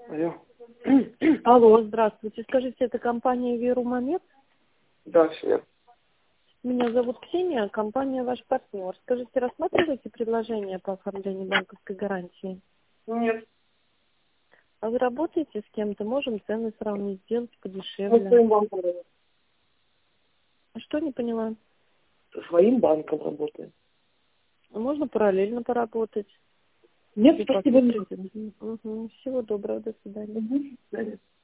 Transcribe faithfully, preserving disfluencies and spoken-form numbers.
Алло. Алло, здравствуйте. Скажите, это компания Вирумамед? Да, все. Меня зовут Ксения, компания ваш партнер. Скажите, рассматриваете предложение по оформлению банковской гарантии? Нет. А вы работаете с кем-то? Можем цены сравнить, сделать Со подешевле. своим банком работаю. А что, не поняла? Со своим банком работаю. Можно параллельно поработать. Нет, Вы спасибо. посмотрите. Угу. Всего доброго, до свидания. Угу.